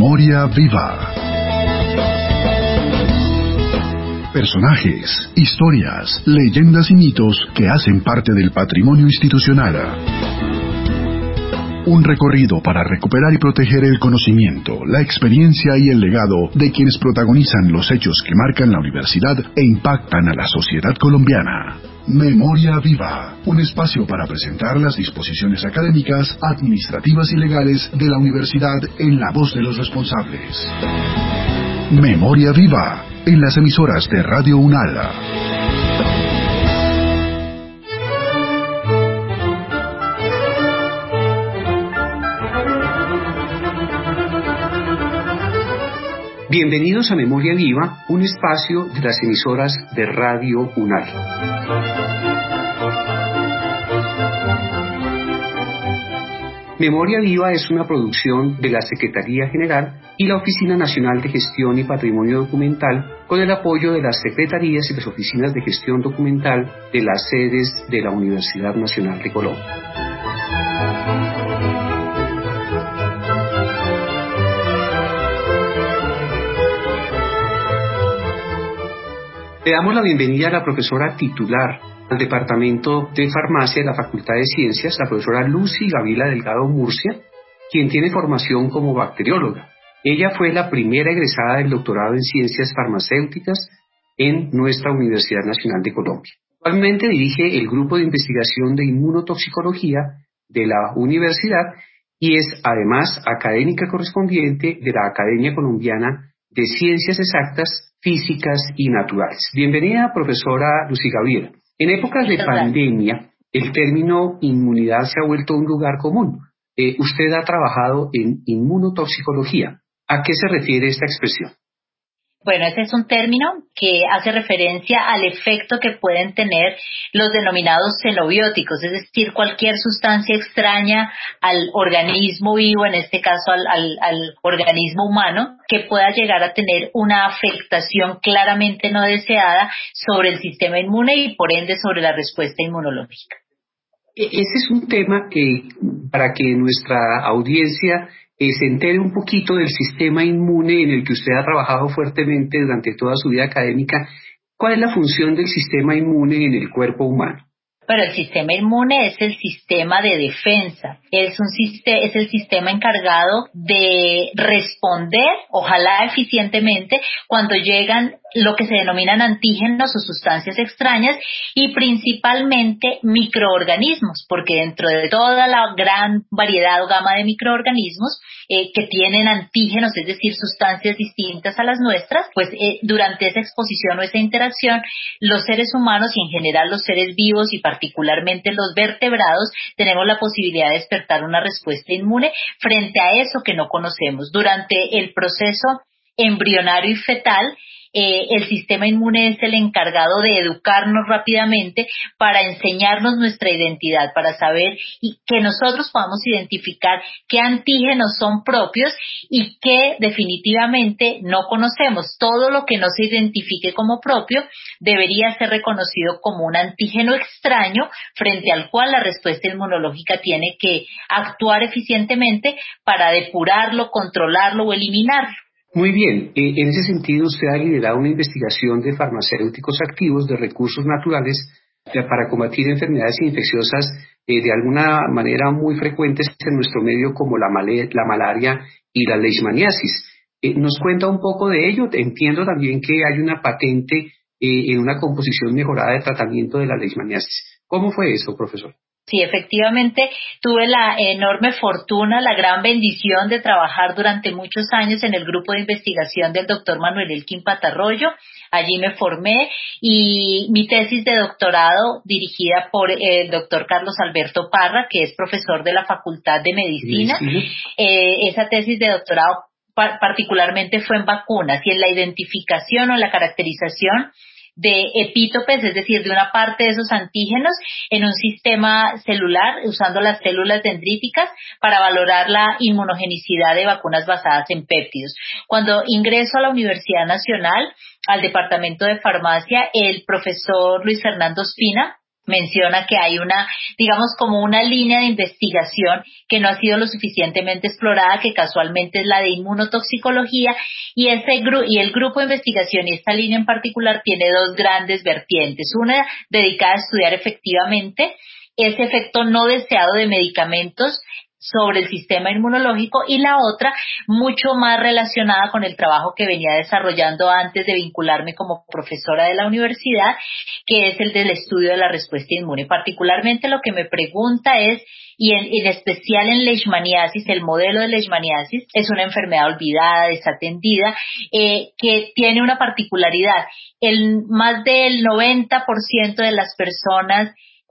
Memoria Viva. Personajes, historias, leyendas y mitos que hacen parte del patrimonio institucional. Un recorrido para recuperar y proteger el conocimiento, la experiencia y el legado de quienes protagonizan los hechos que marcan la universidad e impactan a la sociedad colombiana. Memoria Viva, un espacio para presentar las disposiciones académicas, administrativas y legales de la universidad en la voz de los responsables. Memoria Viva, en las emisoras de Radio UNAL. Bienvenidos a Memoria Viva, un espacio de las emisoras de Radio UNAL. Memoria Viva es una producción de la Secretaría General y la Oficina Nacional de Gestión y Patrimonio Documental con el apoyo de las secretarías y las oficinas de gestión documental de las sedes de la Universidad Nacional de Colombia. Le damos la bienvenida a la profesora titular al Departamento de Farmacia de la Facultad de Ciencias, la profesora Lucy Gavila Delgado Murcia, quien tiene formación como bacterióloga. Ella fue la primera egresada del doctorado en Ciencias Farmacéuticas en nuestra Universidad Nacional de Colombia. Actualmente dirige el Grupo de Investigación de Inmunotoxicología de la universidad y es además académica correspondiente de la Academia Colombiana de Ciencias Exactas, Físicas y Naturales. Bienvenida, profesora Lucy Gavila. En épocas de pandemia, el término inmunidad se ha vuelto un lugar común. Usted ha trabajado en inmunotoxicología. ¿A qué se refiere esta expresión? Bueno, ese es un término que hace referencia al efecto que pueden tener los denominados xenobióticos, es decir, cualquier sustancia extraña al organismo vivo, en este caso al organismo humano, que pueda llegar a tener una afectación claramente no deseada sobre el sistema inmune y por ende sobre la respuesta inmunológica. Ese es un tema que, para que nuestra audiencia se entere un poquito del sistema inmune en el que usted ha trabajado fuertemente durante toda su vida académica. ¿Cuál es la función del sistema inmune en el cuerpo humano? Pero el sistema inmune es el sistema de defensa, es el sistema encargado de responder, ojalá eficientemente, cuando llegan lo que se denominan antígenos o sustancias extrañas y principalmente microorganismos, porque dentro de toda la gran variedad o gama de microorganismos que tienen antígenos, es decir, sustancias distintas a las nuestras, pues durante esa exposición o esa interacción, los seres humanos y en general los seres vivos y particularmente los vertebrados, tenemos la posibilidad de despertar una respuesta inmune frente a eso que no conocemos. Durante el proceso embrionario y fetal, el sistema inmune es el encargado de educarnos rápidamente para enseñarnos nuestra identidad, para saber y que nosotros podamos identificar qué antígenos son propios y qué definitivamente no conocemos. Todo lo que no se identifique como propio debería ser reconocido como un antígeno extraño frente al cual la respuesta inmunológica tiene que actuar eficientemente para depurarlo, controlarlo o eliminarlo. Muy bien, en ese sentido usted ha liderado una investigación de farmacéuticos activos de recursos naturales para combatir enfermedades infecciosas de alguna manera muy frecuentes en nuestro medio como la malaria y la leishmaniasis. ¿Nos cuenta un poco de ello? Entiendo también que hay una patente en una composición mejorada de tratamiento de la leishmaniasis. ¿Cómo fue eso, profesor? Sí, efectivamente, tuve la enorme fortuna, la gran bendición de trabajar durante muchos años en el grupo de investigación del doctor Manuel Elkin Patarroyo. Allí me formé y mi tesis de doctorado, dirigida por el doctor Carlos Alberto Parra, que es profesor de la Facultad de Medicina. Esa tesis de doctorado particularmente fue en vacunas y en la identificación o la caracterización de epítopes, es decir, de una parte de esos antígenos en un sistema celular, usando las células dendríticas para valorar la inmunogenicidad de vacunas basadas en péptidos. Cuando ingreso a la Universidad Nacional, al Departamento de Farmacia, el profesor Luis Fernando Espina menciona que hay digamos como una línea de investigación que no ha sido lo suficientemente explorada, que casualmente es la de inmunotoxicología, y el grupo de investigación y esta línea en particular tiene dos grandes vertientes, una dedicada a estudiar efectivamente ese efecto no deseado de medicamentos sobre el sistema inmunológico, y la otra mucho más relacionada con el trabajo que venía desarrollando antes de vincularme como profesora de la universidad, que es el del estudio de la respuesta inmune. Particularmente lo que me pregunta es, y en especial en leishmaniasis, el modelo de leishmaniasis es una enfermedad olvidada, desatendida, que tiene una particularidad. Más del 90% de las personas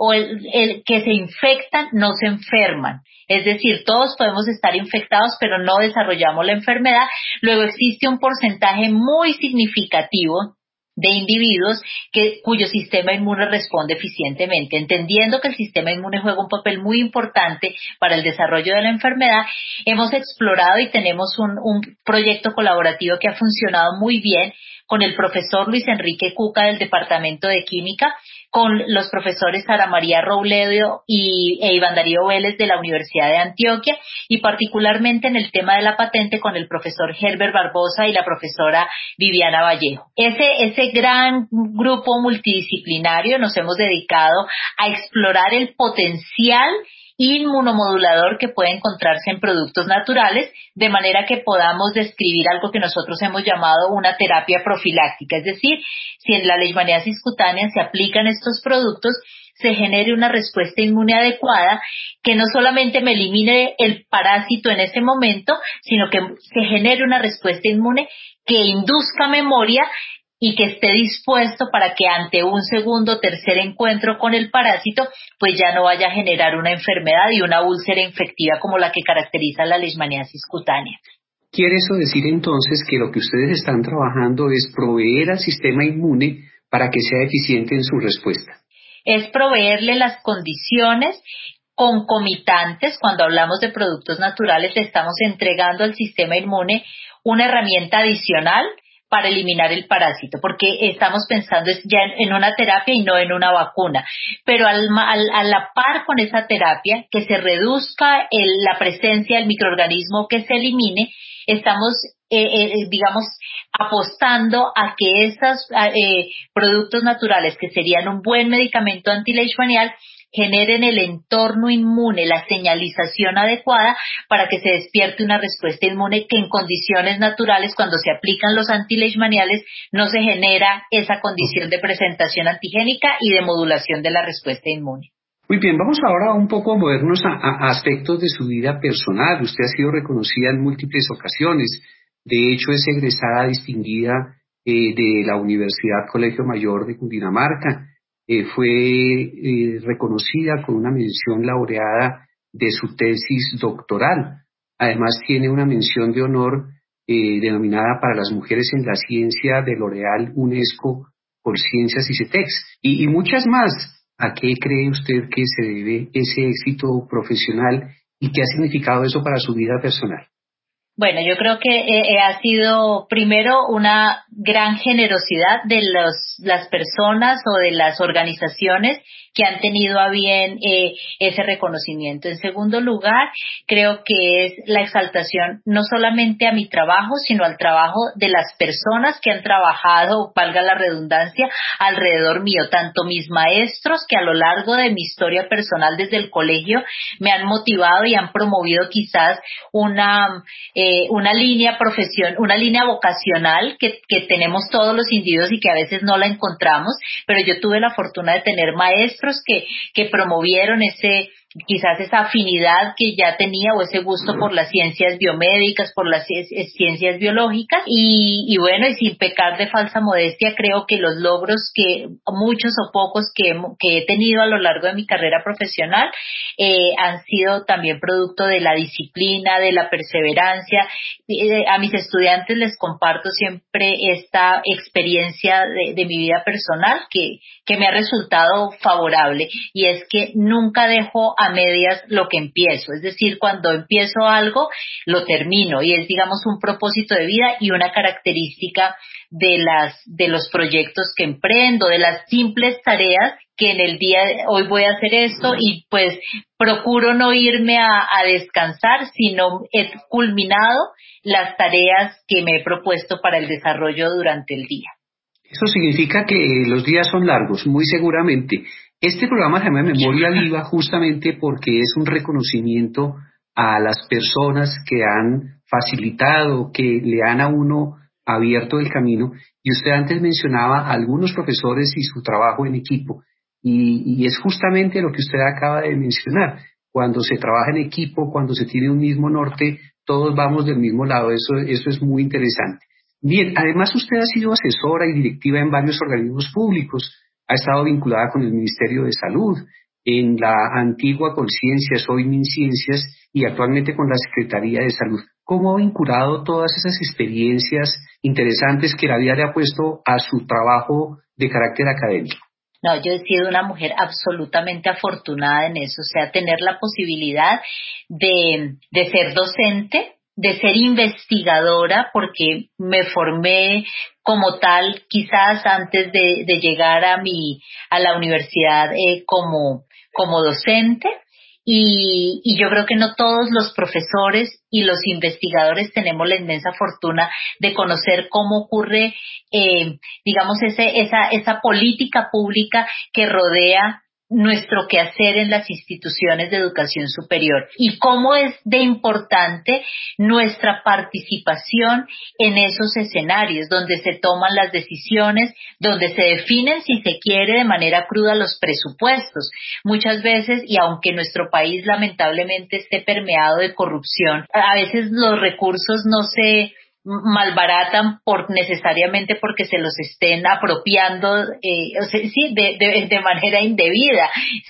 el que se infectan no se enferman. Es decir, todos podemos estar infectados, pero no desarrollamos la enfermedad. Luego existe un porcentaje muy significativo de individuos cuyo sistema inmune responde eficientemente. Entendiendo que el sistema inmune juega un papel muy importante para el desarrollo de la enfermedad, hemos explorado y tenemos un proyecto colaborativo que ha funcionado muy bien con el profesor Luis Enrique Cuca del Departamento de Química, con los profesores Sara María Robledo e Iván Darío Vélez de la Universidad de Antioquia, y particularmente en el tema de la patente con el profesor Herbert Barbosa y la profesora Viviana Vallejo. Ese gran grupo multidisciplinario nos hemos dedicado a explorar el potencial inmunomodulador que puede encontrarse en productos naturales, de manera que podamos describir algo que nosotros hemos llamado una terapia profiláctica, es decir, si en la leishmaniasis cutánea se aplican estos productos, se genere una respuesta inmune adecuada que no solamente me elimine el parásito en ese momento, sino que se genere una respuesta inmune que induzca memoria y que esté dispuesto para que ante un segundo o tercer encuentro con el parásito, pues ya no vaya a generar una enfermedad y una úlcera infectiva como la que caracteriza la leishmaniasis cutánea. ¿Quiere eso decir entonces que lo que ustedes están trabajando es proveer al sistema inmune para que sea eficiente en su respuesta? Es proveerle las condiciones concomitantes. Cuando hablamos de productos naturales, le estamos entregando al sistema inmune una herramienta adicional para eliminar el parásito, porque estamos pensando ya en una terapia y no en una vacuna, pero a la par con esa terapia, que se reduzca la presencia del microorganismo, que se elimine, estamos digamos apostando a que estos productos naturales, que serían un buen medicamento antileishmanial, generen el entorno inmune, la señalización adecuada para que se despierte una respuesta inmune que en condiciones naturales, cuando se aplican los antileishmaniales, no se genera esa condición de presentación antigénica y de modulación de la respuesta inmune. Muy bien, vamos ahora un poco a movernos a aspectos de su vida personal. Usted ha sido reconocida en múltiples ocasiones. De hecho, es egresada distinguida de la Universidad Colegio Mayor de Cundinamarca. Fue reconocida con una mención laureada de su tesis doctoral. Además, tiene una mención de honor denominada para las mujeres en la ciencia de L'Oréal UNESCO por Ciencias y CETEX, y muchas más. ¿A qué cree usted que se debe ese éxito profesional y qué ha significado eso para su vida personal? Bueno, yo creo que ha sido primero una gran generosidad de las personas o de las organizaciones que han tenido a bien ese reconocimiento. En segundo lugar, creo que es la exaltación no solamente a mi trabajo, sino al trabajo de las personas que han trabajado, valga la redundancia, alrededor mío, tanto mis maestros, que a lo largo de mi historia personal desde el colegio me han motivado y han promovido quizás una línea vocacional que tenemos todos los individuos y que a veces no la encontramos, pero yo tuve la fortuna de tener maestros que promovieron quizás esa afinidad que ya tenía o ese gusto por las ciencias biomédicas, por las ciencias biológicas y bueno, y sin pecar de falsa modestia, creo que los logros que muchos o pocos que he tenido a lo largo de mi carrera profesional han sido también producto de la disciplina, de la perseverancia. A mis estudiantes les comparto siempre esta experiencia de mi vida personal que me ha resultado favorable, y es que nunca dejo a medias lo que empiezo. Es decir, cuando empiezo algo, lo termino y es, digamos, un propósito de vida y una característica de los proyectos que emprendo, de las simples tareas que en el día de hoy voy a hacer esto y pues procuro no irme a descansar, sino he culminado las tareas que me he propuesto para el desarrollo durante el día. Eso significa que los días son largos, muy seguramente. Este programa se llama Memoria Viva justamente porque es un reconocimiento a las personas que han facilitado, que le han a uno abierto el camino. Y usted antes mencionaba a algunos profesores y su trabajo en equipo. Y es justamente lo que usted acaba de mencionar. Cuando se trabaja en equipo, cuando se tiene un mismo norte, todos vamos del mismo lado. Eso es muy interesante. Bien, además usted ha sido asesora y directiva en varios organismos públicos. Ha estado vinculada con el Ministerio de Salud, en la antigua Colciencias, hoy MinCiencias, y actualmente con la Secretaría de Salud. ¿Cómo ha vinculado todas esas experiencias interesantes que la vida le ha puesto a su trabajo de carácter académico? No, yo he sido una mujer absolutamente afortunada en eso, o sea, tener la posibilidad de ser docente, de ser investigadora, porque me formé como tal, quizás antes de llegar a la universidad como docente. Y yo creo que no todos los profesores y los investigadores tenemos la inmensa fortuna de conocer cómo ocurre, digamos, esa política pública que rodea nuestro quehacer en las instituciones de educación superior y cómo es de importante nuestra participación en esos escenarios donde se toman las decisiones, donde se definen, si se quiere, de manera cruda los presupuestos. Muchas veces, y aunque nuestro país lamentablemente esté permeado de corrupción, a veces los recursos no se malbaratan necesariamente porque se los estén apropiando, de manera indebida,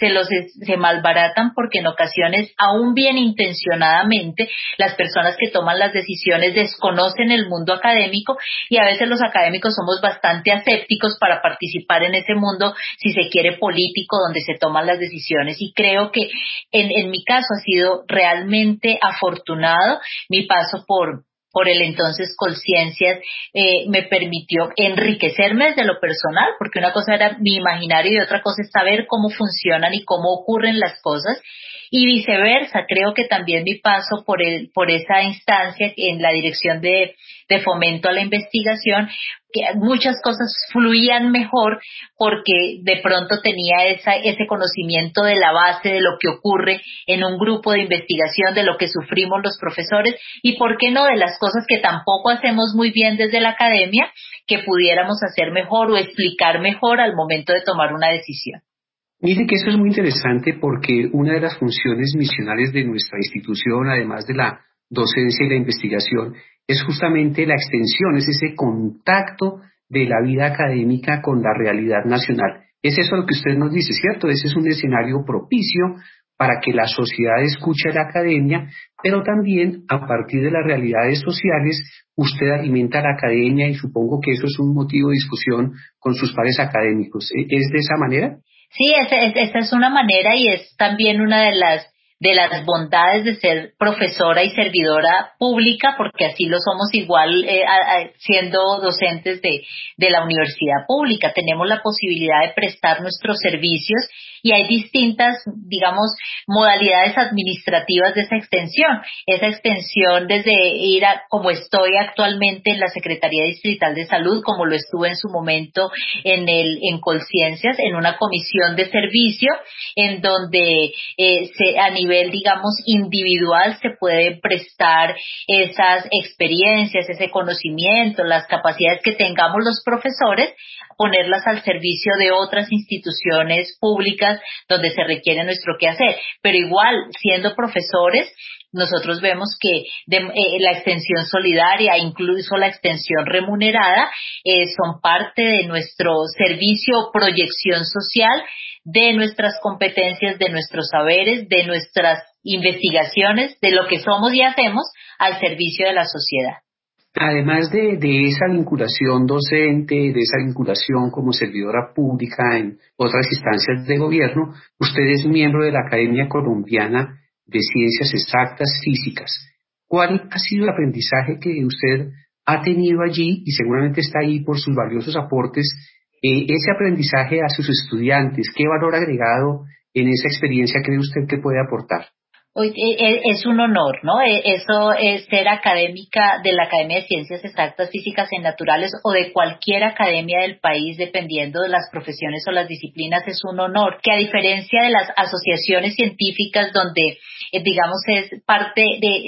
se malbaratan porque en ocasiones, aún bien intencionadamente, las personas que toman las decisiones desconocen el mundo académico y a veces los académicos somos bastante asépticos para participar en ese mundo, si se quiere, político, donde se toman las decisiones. Y creo que en mi caso ha sido realmente afortunado mi paso por el entonces Colciencias. Me permitió enriquecerme desde lo personal, porque una cosa era mi imaginario y otra cosa es saber cómo funcionan y cómo ocurren las cosas, y viceversa. Creo que también mi paso por esa instancia en la dirección de fomento a la investigación, que muchas cosas fluían mejor porque de pronto tenía ese conocimiento de la base de lo que ocurre en un grupo de investigación, de lo que sufrimos los profesores y, ¿por qué no?, de las cosas que tampoco hacemos muy bien desde la academia, que pudiéramos hacer mejor o explicar mejor al momento de tomar una decisión. Mire que eso es muy interesante porque una de las funciones misionales de nuestra institución, además de la docencia y la investigación, es justamente la extensión, es ese contacto de la vida académica con la realidad nacional. Es eso lo que usted nos dice, ¿cierto? Ese es un escenario propicio para que la sociedad escuche a la academia, pero también a partir de las realidades sociales usted alimenta a la academia y supongo que eso es un motivo de discusión con sus pares académicos. ¿Es de esa manera? Sí, esa es una manera y es también una de las bondades de ser profesora y servidora pública, porque así lo somos igual siendo docentes de la universidad pública. Tenemos la posibilidad de prestar nuestros servicios y hay distintas, digamos, modalidades administrativas de esa extensión. Esa extensión desde ir como estoy actualmente en la Secretaría Distrital de Salud, como lo estuve en su momento en Colciencias, en una comisión de servicio, en donde a nivel, digamos, individual se pueden prestar esas experiencias, ese conocimiento, las capacidades que tengamos los profesores, ponerlas al servicio de otras instituciones públicas donde se requiere nuestro quehacer. Pero igual, siendo profesores, nosotros vemos que la extensión solidaria, incluso la extensión remunerada, son parte de nuestro servicio o proyección social, de nuestras competencias, de nuestros saberes, de nuestras investigaciones, de lo que somos y hacemos al servicio de la sociedad. Además de esa vinculación docente, de esa vinculación como servidora pública en otras instancias de gobierno, usted es miembro de la Academia Colombiana de Ciencias Exactas Físicas. ¿Cuál ha sido el aprendizaje que usted ha tenido allí, y seguramente está ahí por sus valiosos aportes, ese aprendizaje a sus estudiantes? ¿Qué valor agregado en esa experiencia cree usted que puede aportar? Es un honor, ¿no? Eso es ser académica de la Academia de Ciencias Exactas, Físicas y Naturales o de cualquier academia del país, dependiendo de las profesiones o las disciplinas, es un honor. Que a diferencia de las asociaciones científicas donde, digamos, es parte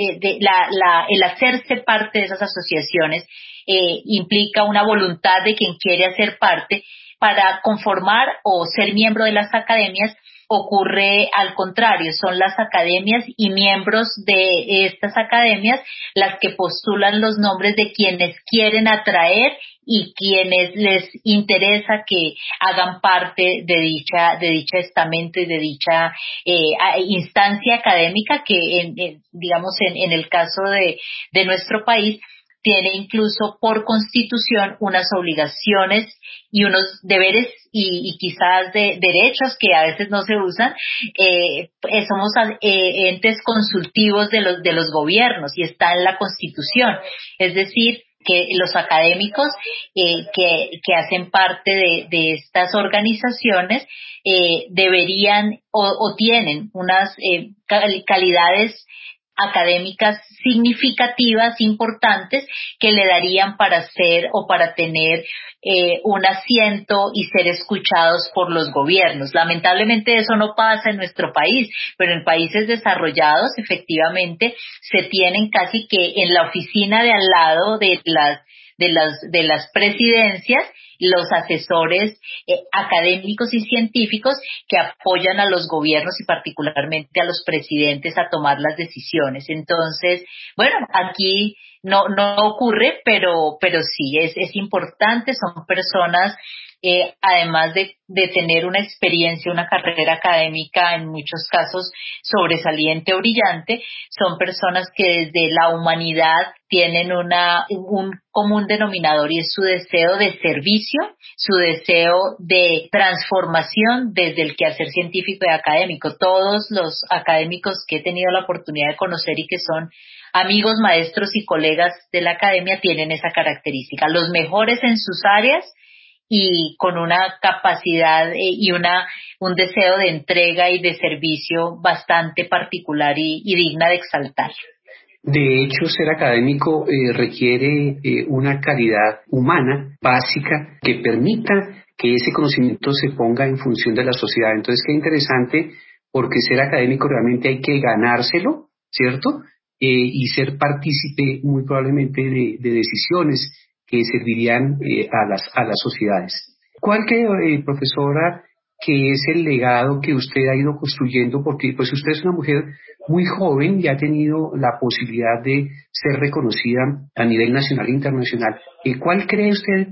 el hacerse parte de esas asociaciones, implica una voluntad de quien quiere hacer parte. Para conformar o ser miembro de las academias ocurre al contrario, son las academias y miembros de estas academias las que postulan los nombres de quienes quieren atraer y quienes les interesa que hagan parte de dicha estamento y de dicha instancia académica que digamos en el caso de nuestro país tiene incluso por constitución unas obligaciones y unos deberes y quizás de derechos que a veces no se usan. Somos entes consultivos de los gobiernos y está en la Constitución. Es decir, que los académicos que hacen parte de estas organizaciones deberían o tienen unas calidades académicas significativas, importantes, que le darían para ser o para tener un asiento y ser escuchados por los gobiernos. Lamentablemente eso no pasa en nuestro país, pero en países desarrollados efectivamente se tienen casi que en la oficina de al lado de las presidencias los asesores académicos y científicos que apoyan a los gobiernos y particularmente a los presidentes a tomar las decisiones. Entonces, bueno, aquí no ocurre, pero sí es importante, son personas además de tener una experiencia, una carrera académica en muchos casos sobresaliente o brillante, son personas que desde la humanidad tienen un común denominador y es su deseo de servicio, su deseo de transformación desde el quehacer científico y académico. Todos los académicos que he tenido la oportunidad de conocer y que son amigos, maestros y colegas de la academia tienen esa característica. Los mejores en sus áreas y con una capacidad y un deseo de entrega y de servicio bastante particular y digna de exaltar. De hecho, ser académico requiere una calidad humana básica que permita que ese conocimiento se ponga en función de la sociedad. Entonces, qué interesante, porque ser académico realmente hay que ganárselo, ¿cierto? Y ser partícipe muy probablemente de decisiones que servirían a las sociedades. ¿Cuál cree, profesora, que es el legado que usted ha ido construyendo? Porque pues usted es una mujer muy joven y ha tenido la posibilidad de ser reconocida a nivel nacional e internacional. ¿Cuál cree usted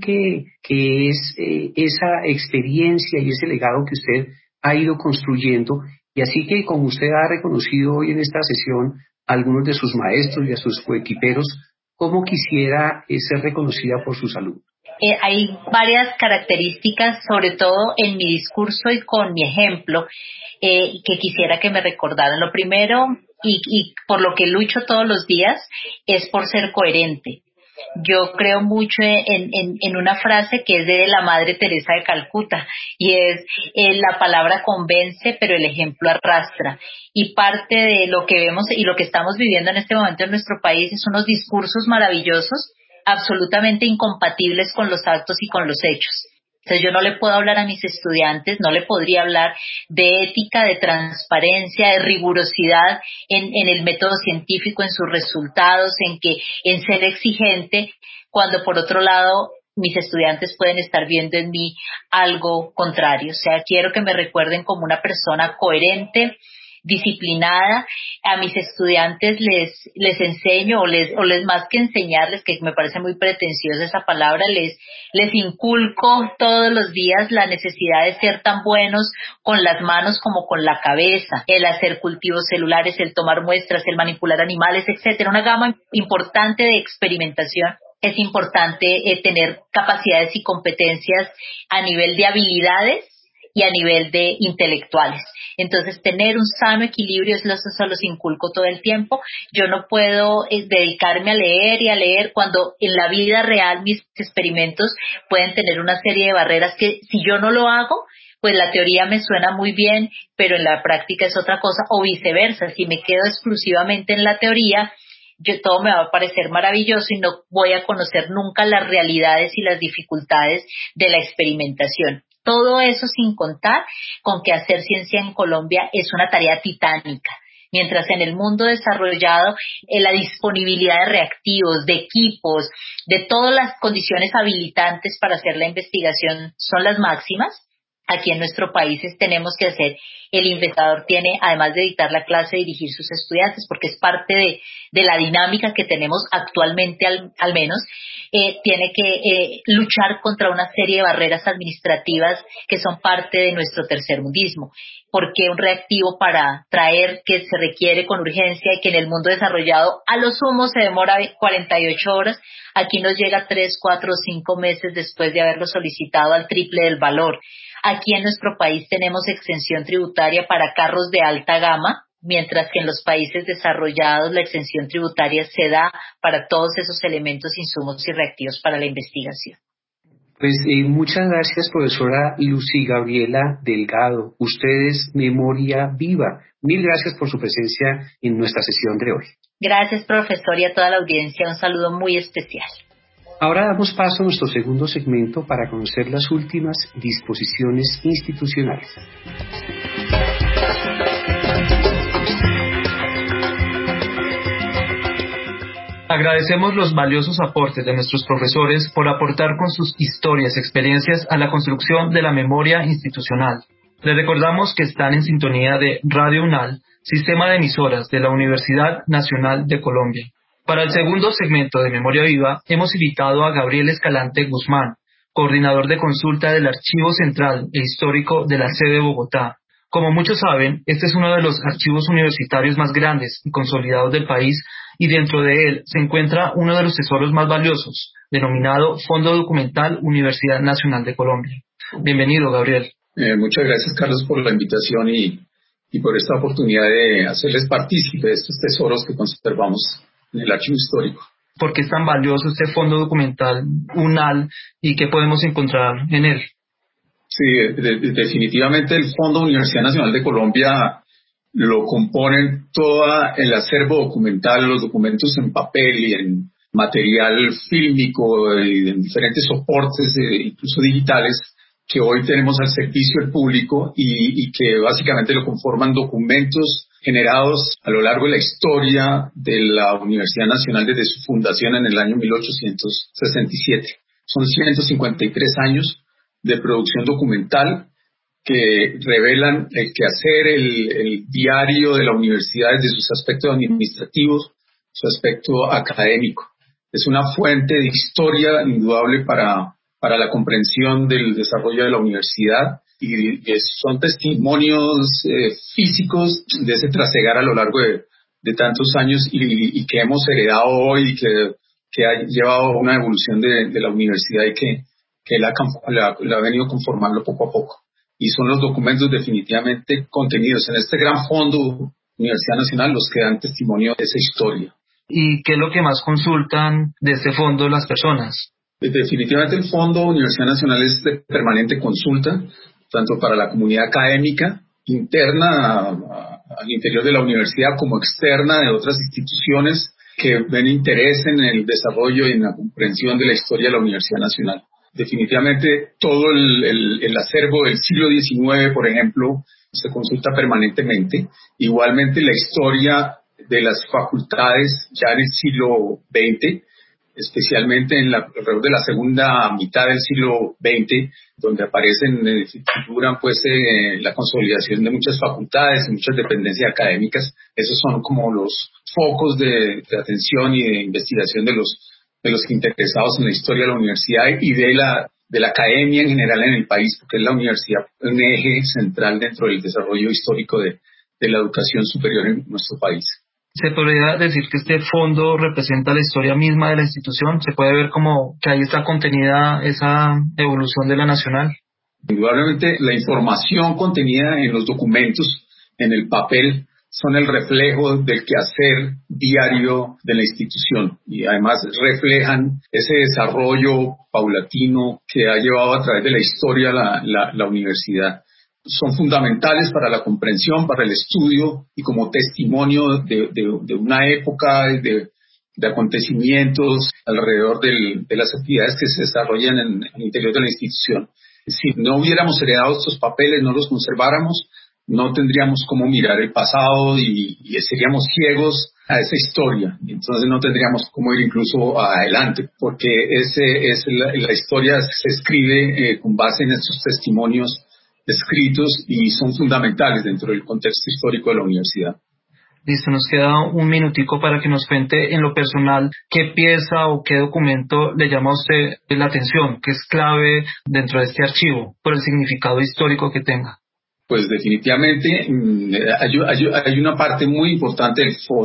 que es esa experiencia y ese legado que usted ha ido construyendo? Y así que como usted ha reconocido hoy en esta sesión a algunos de sus maestros y a sus coequiperos, ¿cómo quisiera ser reconocida por su salud? Hay varias características, sobre todo en mi discurso y con mi ejemplo, que quisiera que me recordaran. Lo primero, y por lo que lucho todos los días, es por ser coherente. Yo creo mucho en una frase que es de la Madre Teresa de Calcuta y es la palabra convence pero el ejemplo arrastra, y parte de lo que vemos y lo que estamos viviendo en este momento en nuestro país es unos discursos maravillosos absolutamente incompatibles con los actos y con los hechos. Entonces yo no le puedo hablar a mis estudiantes, no le podría hablar de ética, de transparencia, de rigurosidad en el método científico, en sus resultados, en ser exigente, cuando por otro lado mis estudiantes pueden estar viendo en mí algo contrario. O sea, quiero que me recuerden como una persona coherente, disciplinada. A mis estudiantes les enseño o les más que enseñarles, que me parece muy pretenciosa esa palabra, les inculco todos los días la necesidad de ser tan buenos con las manos como con la cabeza, el hacer cultivos celulares, el tomar muestras, el manipular animales, etcétera, una gama importante de experimentación es importante tener capacidades y competencias a nivel de habilidades y a nivel de intelectuales. Entonces, tener un sano equilibrio, eso los inculco todo el tiempo. Yo no puedo dedicarme a leer cuando en la vida real mis experimentos pueden tener una serie de barreras que si yo no lo hago, pues la teoría me suena muy bien, pero en la práctica es otra cosa, o viceversa. Si me quedo exclusivamente en la teoría, todo me va a parecer maravilloso y no voy a conocer nunca las realidades y las dificultades de la experimentación. Todo eso sin contar con que hacer ciencia en Colombia es una tarea titánica. Mientras en el mundo desarrollado la disponibilidad de reactivos, de equipos, de todas las condiciones habilitantes para hacer la investigación son las máximas, aquí en nuestro país tenemos que hacer, el investigador tiene, además de dictar la clase, dirigir sus estudiantes, porque es parte de la dinámica que tenemos actualmente al menos, tiene que luchar contra una serie de barreras administrativas que son parte de nuestro tercermundismo. Porque un reactivo para traer que se requiere con urgencia y que en el mundo desarrollado a lo sumo se demora 48 horas, aquí nos llega 3, 4 o 5 meses después de haberlo solicitado al triple del valor. Aquí en nuestro país tenemos exención tributaria para carros de alta gama, mientras que en los países desarrollados la exención tributaria se da para todos esos elementos, insumos y reactivos para la investigación. Pues muchas gracias, profesora Lucy Gabriela Delgado. Usted es memoria viva. Mil gracias por su presencia en nuestra sesión de hoy. Gracias, profesor, y a toda la audiencia. Un saludo muy especial. Ahora damos paso a nuestro segundo segmento para conocer las últimas disposiciones institucionales. Agradecemos los valiosos aportes de nuestros profesores por aportar con sus historias y experiencias a la construcción de la memoria institucional. Les recordamos que están en sintonía de Radio UNAL, sistema de emisoras de la Universidad Nacional de Colombia. Para el segundo segmento de Memoria Viva, hemos invitado a Gabriel Escalante Guzmán, coordinador de consulta del Archivo Central e Histórico de la sede de Bogotá. Como muchos saben, este es uno de los archivos universitarios más grandes y consolidados del país, y dentro de él se encuentra uno de los tesoros más valiosos, denominado Fondo Documental Universidad Nacional de Colombia. Bienvenido, Gabriel. Muchas gracias, Carlos, por la invitación y por esta oportunidad de hacerles partícipe de estos tesoros que conservamos en el archivo histórico. ¿Por qué es tan valioso este Fondo Documental UNAL y qué podemos encontrar en él? Sí, definitivamente el Fondo Universidad Nacional de Colombia lo componen todo el acervo documental, los documentos en papel y en material fílmico y en diferentes soportes, incluso digitales, que hoy tenemos al servicio del público y que básicamente lo conforman documentos generados a lo largo de la historia de la Universidad Nacional desde su fundación en el año 1867. Son 153 años de producción documental que revelan el quehacer, el diario de la universidad desde sus aspectos administrativos, su aspecto académico. Es una fuente de historia indudable para la comprensión del desarrollo de la universidad y son testimonios físicos de ese trasegar a lo largo de tantos años y que hemos heredado hoy y que ha llevado a una evolución de la universidad y que la ha venido conformando poco a poco. Y son los documentos definitivamente contenidos en este gran fondo Universidad Nacional los que dan testimonio de esa historia. ¿Y qué es lo que más consultan de este fondo las personas? Definitivamente el Fondo Universidad Nacional es de permanente consulta, tanto para la comunidad académica interna al interior de la universidad como externa de otras instituciones que ven interés en el desarrollo y en la comprensión de la historia de la Universidad Nacional. Definitivamente todo el acervo del siglo XIX, por ejemplo, se consulta permanentemente. Igualmente la historia de las facultades ya en el siglo XX, especialmente alrededor de la segunda mitad del siglo XX, donde figuran la consolidación de muchas facultades y muchas dependencias académicas. Esos son como los focos de atención y de investigación de los interesados en la historia de la universidad y de la academia en general en el país, porque es la universidad un eje central dentro del desarrollo histórico de la educación superior en nuestro país. ¿Se podría decir que este fondo representa la historia misma de la institución? ¿Se puede ver como que ahí está contenida esa evolución de la Nacional? Indudablemente la información contenida en los documentos, en el papel, son el reflejo del quehacer diario de la institución y además reflejan ese desarrollo paulatino que ha llevado a través de la historia la universidad. Son fundamentales para la comprensión, para el estudio y como testimonio de una época, de acontecimientos alrededor de las actividades que se desarrollan en el interior de la institución. Si no hubiéramos heredado estos papeles, no los conserváramos, no tendríamos cómo mirar el pasado y seríamos ciegos a esa historia. Entonces no tendríamos cómo ir incluso adelante, porque la historia se escribe con base en estos testimonios escritos y son fundamentales dentro del contexto histórico de la universidad. Listo, nos queda un minutico para que nos cuente en lo personal qué pieza o qué documento le llama a usted la atención, que es clave dentro de este archivo por el significado histórico que tenga. Pues definitivamente hay una parte muy importante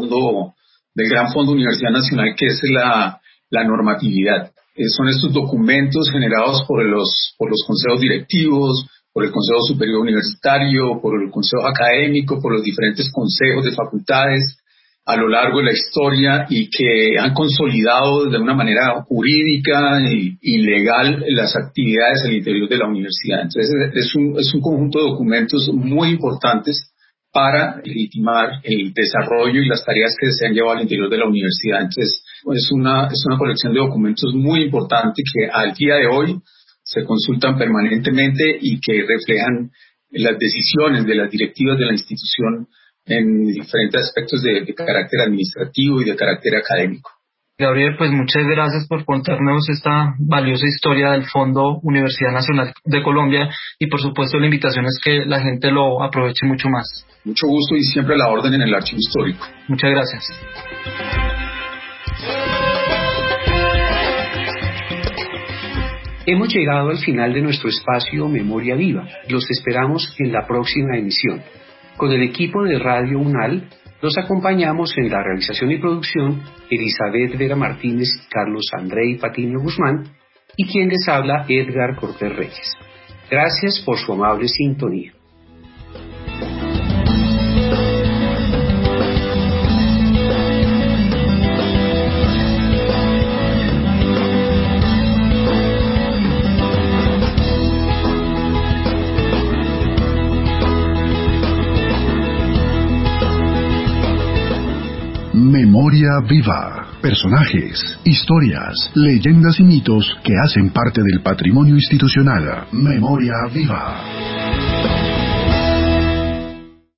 del Gran Fondo Universidad Nacional, que es la normatividad. Son estos documentos generados por los consejos directivos, por el Consejo Superior Universitario, por el Consejo Académico, por los diferentes consejos de facultades a lo largo de la historia y que han consolidado de una manera jurídica y legal las actividades al interior de la universidad. Entonces es un conjunto de documentos muy importantes para legitimar el desarrollo y las tareas que se han llevado al interior de la universidad. Entonces es una colección de documentos muy importante que al día de hoy se consultan permanentemente y que reflejan las decisiones de las directivas de la institución en diferentes aspectos de carácter administrativo y de carácter académico. Gabriel, pues muchas gracias por contarnos esta valiosa historia del Fondo Universidad Nacional de Colombia y por supuesto la invitación es que la gente lo aproveche mucho más. Mucho gusto y siempre a la orden en el archivo histórico. Muchas gracias. Hemos llegado al final de nuestro espacio Memoria Viva. Los esperamos en la próxima emisión. Con el equipo de Radio UNAL, los acompañamos en la realización y producción Elizabeth Vera Martínez y Carlos Andrei Patiño Guzmán, y quien les habla, Edgar Cortés Reyes. Gracias por su amable sintonía. Memoria viva. Personajes, historias, leyendas y mitos que hacen parte del patrimonio institucional. Memoria viva.